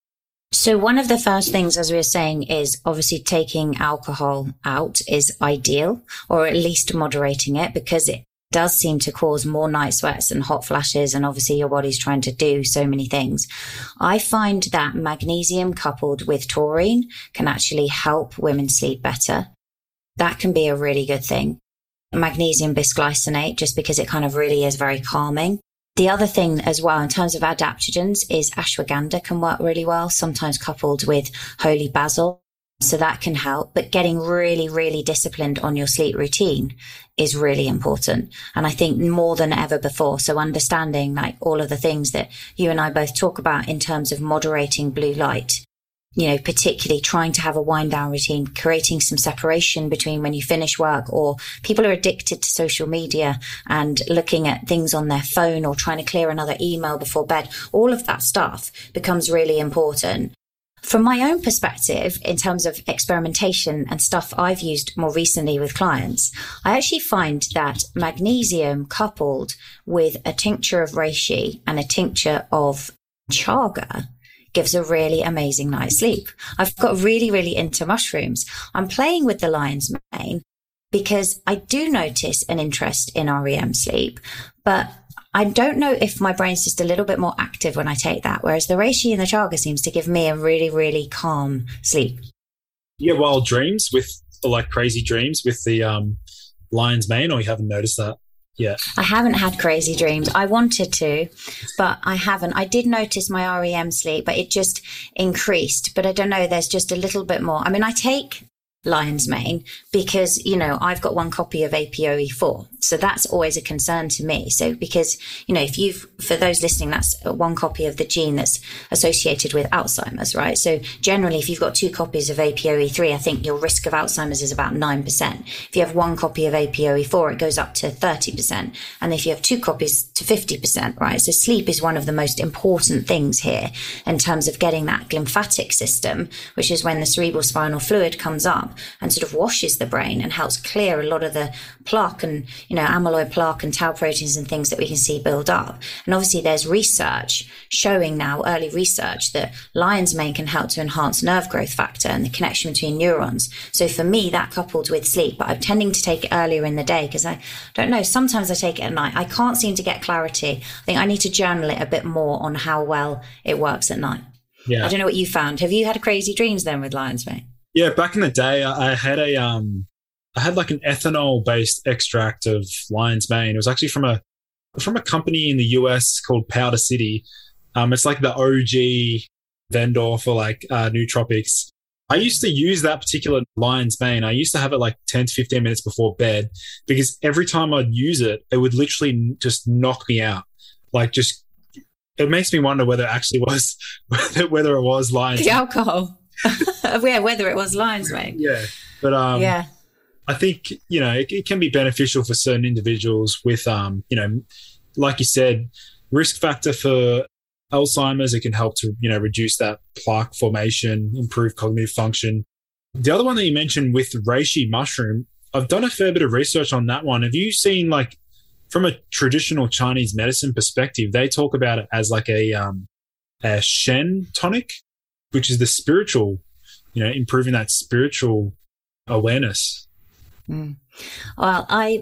E: So one of the first things, as we were saying, is obviously taking alcohol out is ideal, or at least moderating it, because it does seem to cause more night sweats and hot flashes. And obviously your body's trying to do so many things. I find that magnesium coupled with taurine can actually help women sleep better. That can be a really good thing. Magnesium bisglycinate, just because it kind of really is very calming. The other thing as well, in terms of adaptogens, is ashwagandha can work really well, sometimes coupled with holy basil. So that can help. But getting really, really disciplined on your sleep routine is really important. And I think more than ever before. So understanding like all of the things that you and I both talk about in terms of moderating blue light, you know, particularly trying to have a wind down routine, creating some separation between when you finish work, or people are addicted to social media and looking at things on their phone or trying to clear another email before bed. All of that stuff becomes really important. From my own perspective, in terms of experimentation and stuff I've used more recently with clients, I actually find that magnesium coupled with a tincture of reishi and a tincture of chaga gives a really amazing night's sleep. I've got really, really into mushrooms. I'm playing with the lion's mane because I do notice an interest in R E M sleep, but I don't know if my brain's just a little bit more active when I take that, whereas the reishi and the chaga seems to give me a really, really calm sleep.
D: Yeah, wild dreams with, like crazy dreams with the um, lion's mane, or you haven't noticed that yet?
E: I haven't had crazy dreams. I wanted to, but I haven't. I did notice my R E M sleep, but it just increased. But I don't know, there's just a little bit more. I mean, I take lion's mane because, you know, I've got one copy of A P O E four. So that's always a concern to me. So because, you know, if you've, for those listening, that's one copy of the gene that's associated with Alzheimer's, right? So generally, if you've got two copies of A P O E three, I think your risk of Alzheimer's is about nine percent. If you have one copy of A P O E four, it goes up to thirty percent. And if you have two copies, to fifty percent, right? So sleep is one of the most important things here in terms of getting that glymphatic system, which is when the cerebral spinal fluid comes up and sort of washes the brain and helps clear a lot of the plaque and, you know, amyloid plaque and tau proteins and things that we can see build up. And obviously there's research showing now, early research, that lion's mane can help to enhance nerve growth factor and the connection between neurons. So for me, that coupled with sleep, but I'm tending to take it earlier in the day because I don't know, sometimes I take it at night. I can't seem to get clarity. I think I need to journal it a bit more on how well it works at night.
D: Yeah.
E: I don't know what you found. Have you had crazy dreams then with lion's mane?
D: Yeah, back in the day, I had a, um, I had like an ethanol-based extract of lion's mane. It was actually from a, from a company in the U S called Powder City. Um, it's like the O G vendor for like uh, nootropics. I used to use that particular lion's mane. I used to have it like ten to fifteen minutes before bed because every time I'd use it, it would literally just knock me out. Like just, it makes me wonder whether it actually was, whether it was lion's
E: the alcohol. Yeah, whether it was lion's mane.
D: Yeah. But um, yeah. I think, you know, it, it can be beneficial for certain individuals with, um, you know, like you said, risk factor for Alzheimer's. It can help to, you know, reduce that plaque formation, improve cognitive function. The other one that you mentioned with reishi mushroom, I've done a fair bit of research on that one. Have you seen, like, from a traditional Chinese medicine perspective, they talk about it as like a, um, a Shen tonic, which is the spiritual, you know, improving that spiritual awareness.
E: Mm. Well, I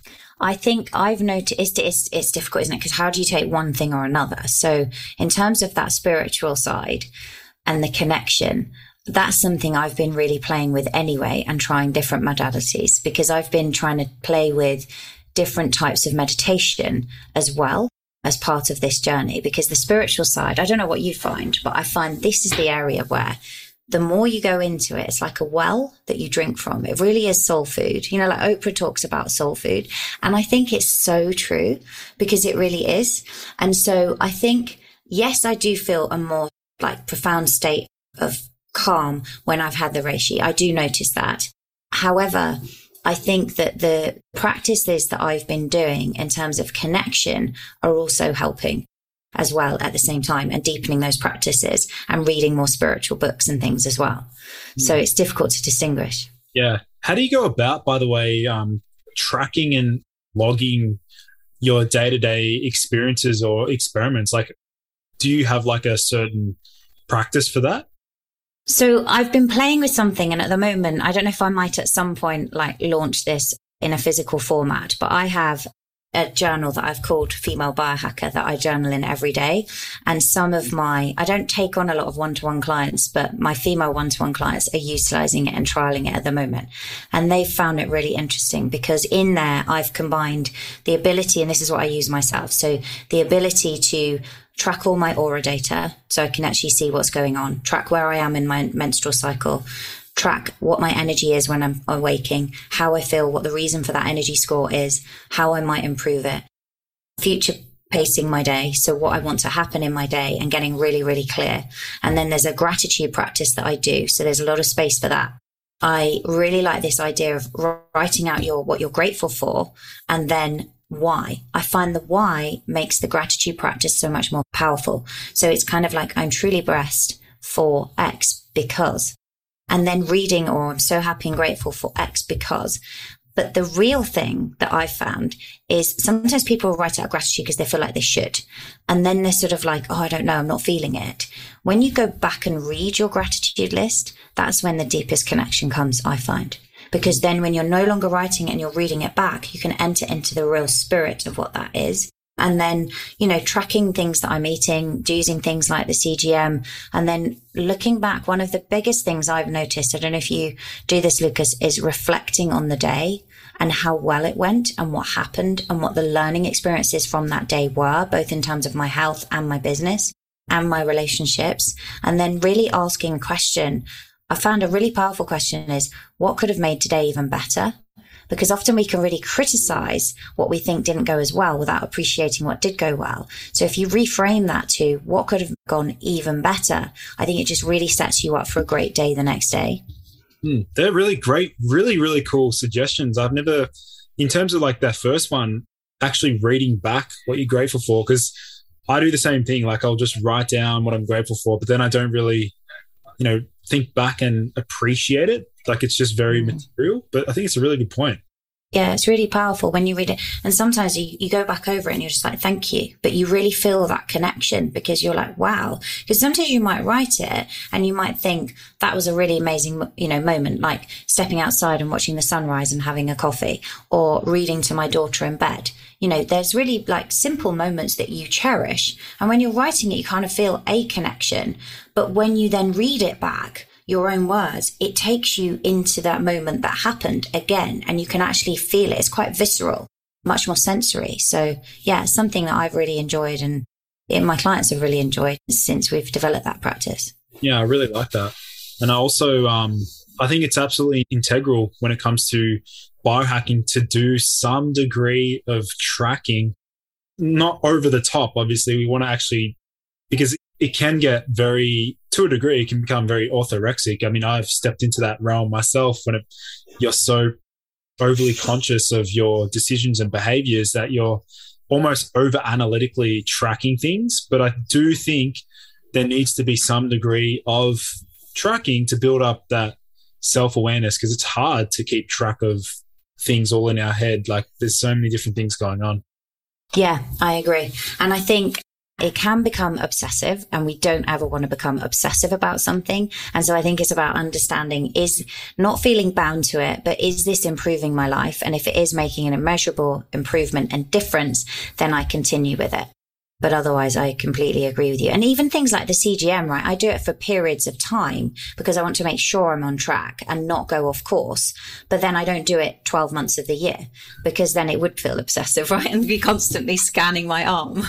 E: I think I've noticed it's, it's difficult, isn't it? Because how do you take one thing or another? So in terms of that spiritual side and the connection, that's something I've been really playing with anyway and trying different modalities because I've been trying to play with different types of meditation as well as part of this journey, because the spiritual side, I don't know what you find, but I find this is the area where the more you go into it, it's like a well that you drink from. It really is soul food. You know, like Oprah talks about soul food. And I think it's so true because it really is. And so I think, yes, I do feel a more like profound state of calm when I've had the reishi. I do notice that. However, I think that the practices that I've been doing in terms of connection are also helping as well at the same time and deepening those practices and reading more spiritual books and things as well. So it's difficult to distinguish.
D: Yeah. How do you go about, by the way, um, tracking and logging your day-to-day experiences or experiments? Like, do you have like a certain practice for that?
E: So I've been playing with something, and at the moment, I don't know if I might at some point like launch this in a physical format, but I have a journal that I've called Female Biohacker that I journal in every day. And some of my, I don't take on a lot of one-to-one clients, but my female one-to-one clients are utilizing it and trialing it at the moment. And they've found it really interesting because in there, I've combined the ability, and this is what I use myself. So the ability to track all my aura data so I can actually see what's going on, track where I am in my menstrual cycle, track what my energy is when I'm awaking, how I feel, what the reason for that energy score is, how I might improve it, future pacing my day, so what I want to happen in my day and getting really, really clear. And then there's a gratitude practice that I do. So there's a lot of space for that. I really like this idea of writing out your what you're grateful for and then why. I find the why makes the gratitude practice so much more powerful. So it's kind of like I'm truly blessed for X because. And then reading, or I'm so happy and grateful for X because. But the real thing that I've found is sometimes people write out gratitude because they feel like they should. And then they're sort of like, oh, I don't know, I'm not feeling it. When you go back and read your gratitude list, that's when the deepest connection comes, I find. Because then when you're no longer writing it and you're reading it back, you can enter into the real spirit of what that is. And then, you know, tracking things that I'm eating, using things like the C G M, and then looking back, one of the biggest things I've noticed, I don't know if you do this, Lucas, is reflecting on the day and how well it went and what happened and what the learning experiences from that day were, both in terms of my health and my business and my relationships. And then really asking a question. I found a really powerful question is, what could have made today even better? Because often we can really criticize what we think didn't go as well without appreciating what did go well. So if you reframe that to what could have gone even better, I think it just really sets you up for a great day the next day.
D: Mm, they're really great, really, really cool suggestions. I've never, in terms of like that first one, actually reading back what you're grateful for, because I do the same thing. Like I'll just write down what I'm grateful for, but then I don't really, you know, think back and appreciate it. Like it's just very mm. material, but I think it's a really good point.
E: Yeah, it's really powerful when you read it. And sometimes you, you go back over it and you're just like, thank you. But you really feel that connection because you're like, wow. Because sometimes you might write it and you might think that was a really amazing, you know, moment, like stepping outside and watching the sunrise and having a coffee or reading to my daughter in bed. You know, there's really like simple moments that you cherish. And when you're writing it, you kind of feel a connection. But when you then read it back, your own words, it takes you into that moment that happened again, and you can actually feel it. It's quite visceral, much more sensory. So yeah, it's something that I've really enjoyed and my clients have really enjoyed since we've developed that practice.
D: Yeah, I really like that. And I also, um, I think it's absolutely integral when it comes to biohacking to do some degree of tracking, not over the top. Obviously, we want to actually, because it can get very, to a degree, it can become very orthorexic. I mean, I've stepped into that realm myself when it, you're so overly conscious of your decisions and behaviors that you're almost over analytically tracking things. But I do think there needs to be some degree of tracking to build up that self-awareness, because it's hard to keep track of things all in our head. Like there's so many different things going on.
E: Yeah, I agree. And I think it can become obsessive, and we don't ever want to become obsessive about something. And so I think it's about understanding, is not feeling bound to it, but is this improving my life? And if it is making an immeasurable improvement and difference, then I continue with it. But otherwise, I completely agree with you. And even things like the C G M, right? I do it for periods of time because I want to make sure I'm on track and not go off course. But then I don't do it twelve months of the year because then it would feel obsessive, right? And be constantly scanning my arm.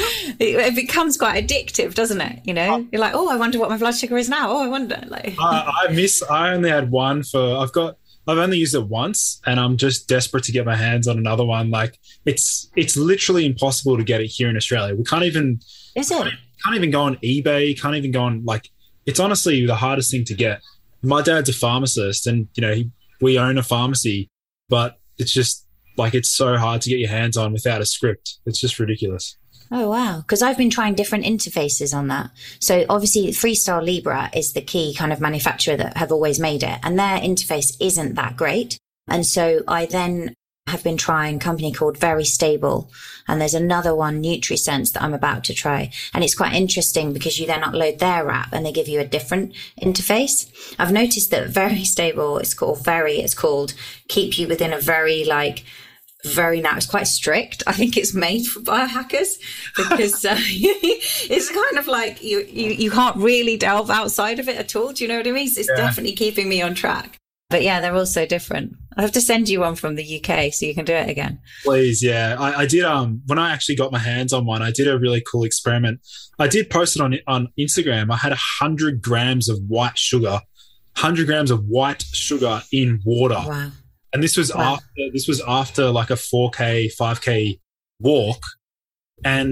E: It becomes quite addictive, doesn't it? You know, you're like, oh, I wonder what my blood sugar is now. Oh, I wonder. Like,
D: uh, I miss, I only had one for, I've got, I've only used it once and I'm just desperate to get my hands on another one. Like it's it's literally impossible to get it here in Australia. We can't even
E: Is it?
D: Can't, can't even go on eBay, can't even go on, like, it's honestly the hardest thing to get. My dad's a pharmacist and, you know, he, we own a pharmacy, but it's just like it's so hard to get your hands on without a script. It's just ridiculous.
E: Oh, wow. Because I've been trying different interfaces on that. So obviously Freestyle Libre is the key kind of manufacturer that have always made it. And their interface isn't that great. And so I then have been trying a company called Very Stable. And there's another one, NutriSense, that I'm about to try. And it's quite interesting because you then upload their app and they give you a different interface. I've noticed that Very Stable, it's called Very, it's called keep you within a very like, very now, it's quite strict. I think it's made for biohackers because uh, it's kind of like you, you, you can't really delve outside of it at all. Do you know what I mean? So it's yeah. definitely keeping me on track. But yeah, they're all so different. I have to send you one from the U K so you can do it again.
D: Please, yeah. I, I did, um, when I actually got my hands on one, I did a really cool experiment. I did post it on on Instagram. I had one hundred grams of white sugar, one hundred grams of white sugar in water.
E: Wow.
D: And this was wow. after, this was after like a four K, five K walk, and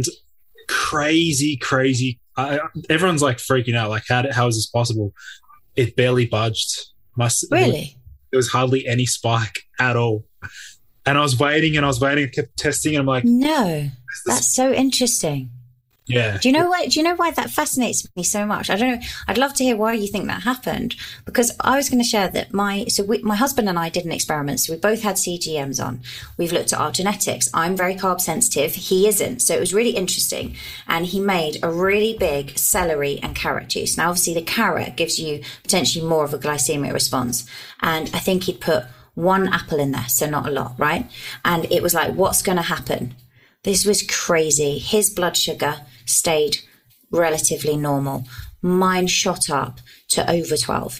D: crazy, crazy. I, everyone's like freaking out. Like, how, how is this possible? It barely budged. My,
E: really?
D: There was hardly any spike at all. And I was waiting and I was waiting and kept testing. And I'm like,
E: no, that's so interesting.
D: Yeah.
E: Do you know why? Do you know why that fascinates me so much? I don't know. I'd love to hear why you think that happened, because I was going to share that my so we, my husband and I did an experiment. So we both had C G Ms on. We've looked at our genetics. I'm very carb sensitive. He isn't. So it was really interesting. And he made a really big celery and carrot juice. Now, obviously, the carrot gives you potentially more of a glycemic response. And I think he'd put one apple in there, so not a lot, right? And it was like, what's going to happen? This was crazy. His blood sugar stayed relatively normal. Mine shot up to over twelve.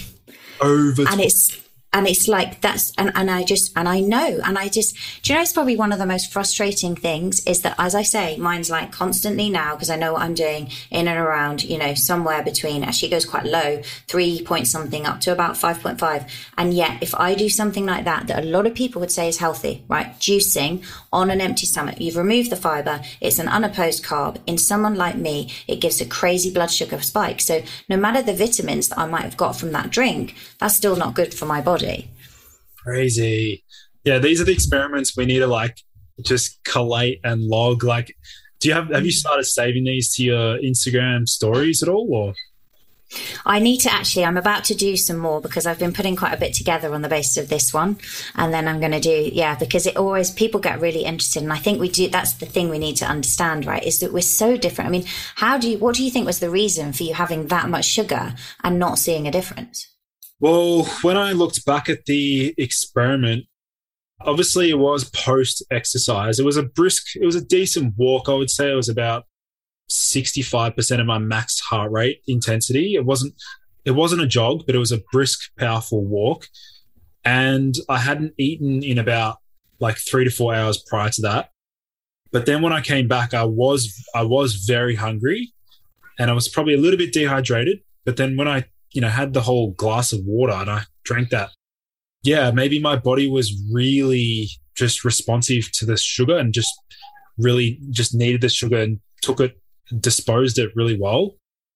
D: Over twelve.
E: And it's and it's like that's and, and I just and I know and I just do you know it's probably one of the most frustrating things is that, as I say, mine's like constantly now, because I know what I'm doing, in and around, you know, somewhere between, actually it goes quite low, three point something up to about five point five. And yet if I do something like that that a lot of people would say is healthy, right? Juicing on an empty stomach, you've removed the fiber, it's an unopposed carb. In someone like me, it gives a crazy blood sugar spike. So no matter the vitamins that I might have got from that drink, that's still not good for my body.
D: Crazy. Yeah, these are the experiments we need to like just collate and log. Like, do you have have you started saving these to your Instagram stories at all, or?
E: I need to actually, I'm about to do some more because I've been putting quite a bit together on the basis of this one. And then I'm going to do, yeah, because it always, people get really interested. And I think we do, that's the thing we need to understand, right? Is that we're so different. I mean, how do you, what do you think was the reason for you having that much sugar and not seeing a difference?
D: Well, when I looked back at the experiment, obviously it was post-exercise. It was a brisk, it was a decent walk. I would say it was about sixty-five percent of my max heart rate intensity. It wasn't, it wasn't a jog, but it was a brisk, powerful walk. And I hadn't eaten in about like three to four hours prior to that. But then when I came back, I was, I was very hungry and I was probably a little bit dehydrated. But then when I you know, had the whole glass of water and I drank that, yeah, maybe my body was really just responsive to the sugar and just really just needed the sugar and took it, disposed it really well.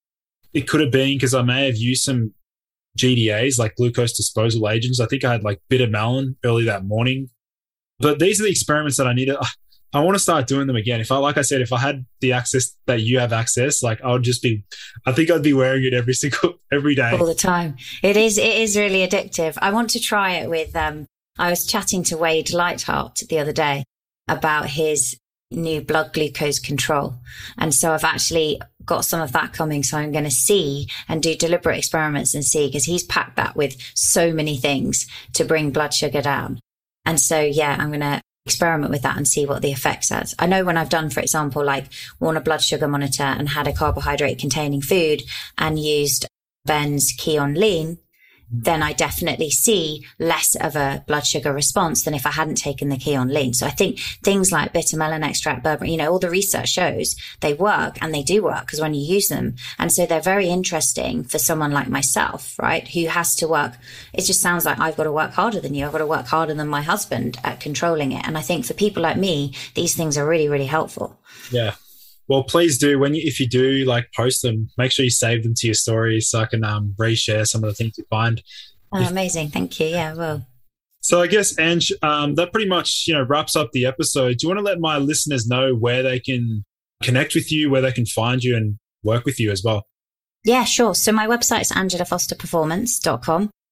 D: It could have been because I may have used some G D As, like glucose disposal agents. I think I had like bitter melon early that morning. But these are the experiments that I needed. I want to start doing them again. If I, like I said, if I had the access that you have access, like I would just be, I think I'd be wearing it every single, every day.
E: All the time. It is, it is really addictive. I want to try it with, um, I was chatting to Wade Lightheart the other day about his new blood glucose control. And so I've actually got some of that coming. So I'm going to see and do deliberate experiments and see, because he's packed that with so many things to bring blood sugar down. And so, yeah, I'm going to experiment with that and see what the effects are. I know when I've done, for example, like worn a blood sugar monitor and had a carbohydrate containing food and used Ben's Kion Lean, then I definitely see less of a blood sugar response than if I hadn't taken the Kion Lean. So I think things like bitter melon extract, berberine, you know, all the research shows they work, and they do work because when you use them. And so they're very interesting for someone like myself, right, who has to work. It just sounds like I've got to work harder than you. I've got to work harder than my husband at controlling it. And I think for people like me, these things are really, really helpful.
D: Yeah. Well, please do, when you, if you do like post them, make sure you save them to your stories so I can um, reshare some of the things you find.
E: Oh, amazing. Thank you. Yeah, well.
D: So I guess, Ange, um, that pretty much, you know, wraps up the episode. Do you want to let my listeners know where they can connect with you, where they can find you and work with you as well?
E: Yeah, sure. So my website is angela foster performance dot com.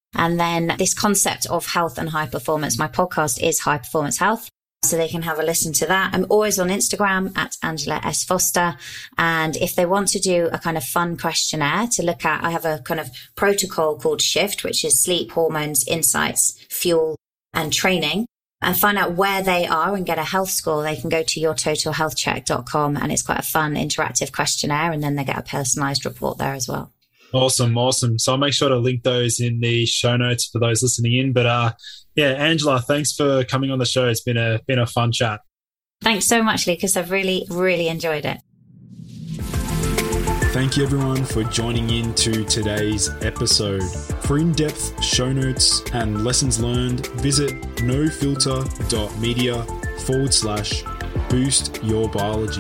E: And then this concept of health and high performance, my podcast is High Performance Health. So they can have a listen to that. I'm always on Instagram at Angela S. Foster. And if they want to do a kind of fun questionnaire to look at, I have a kind of protocol called SHIFT, which is sleep, hormones, insights, fuel, and training, and find out where they are and get a health score. They can go to your total health check dot com, and it's quite a fun interactive questionnaire. And then they get a personalized report there as well.
D: Awesome, awesome. So I'll make sure to link those in the show notes for those listening in. But uh, yeah, Angela, thanks for coming on the show. It's been a been a fun chat.
E: Thanks so much, Lucas. I've really, really enjoyed it.
D: Thank you, everyone, for joining in to today's episode. For in-depth show notes and lessons learned, visit nofilter.media forward slash boost your biology.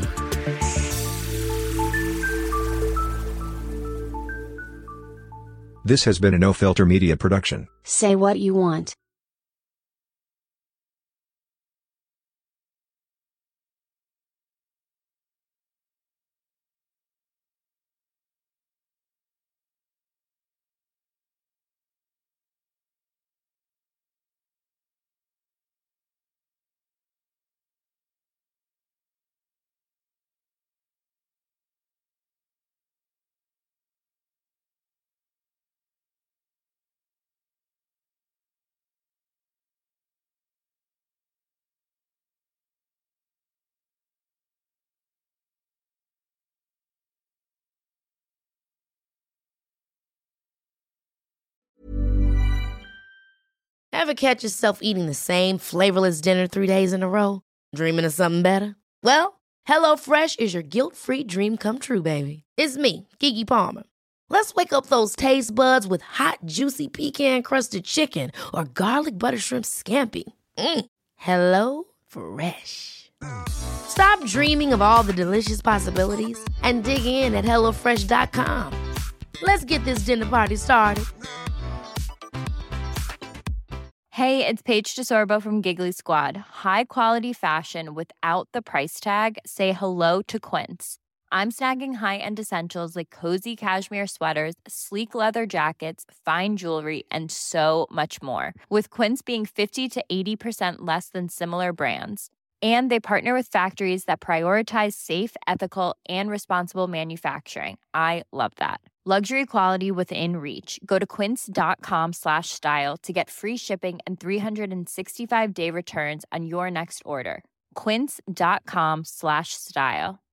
F: This has been a No Filter Media production.
G: Say what you want.
H: Ever catch yourself eating the same flavorless dinner three days in a row? Dreaming of something better? Well, HelloFresh is your guilt-free dream come true, baby. It's me, Keke Palmer. Let's wake up those taste buds with hot, juicy pecan-crusted chicken or garlic butter shrimp scampi. Mm. Hello Fresh. Stop dreaming of all the delicious possibilities and dig in at hello fresh dot com. Let's get this dinner party started.
I: Hey, it's Paige DeSorbo from Giggly Squad. High quality fashion without the price tag. Say hello to Quince. I'm snagging high-end essentials like cozy cashmere sweaters, sleek leather jackets, fine jewelry, and so much more. With Quince being fifty to eighty percent less than similar brands. And they partner with factories that prioritize safe, ethical, and responsible manufacturing. I love that. Luxury quality within reach. Go to quince.com slash style to get free shipping and three sixty-five day returns on your next order. Quince.com slash style.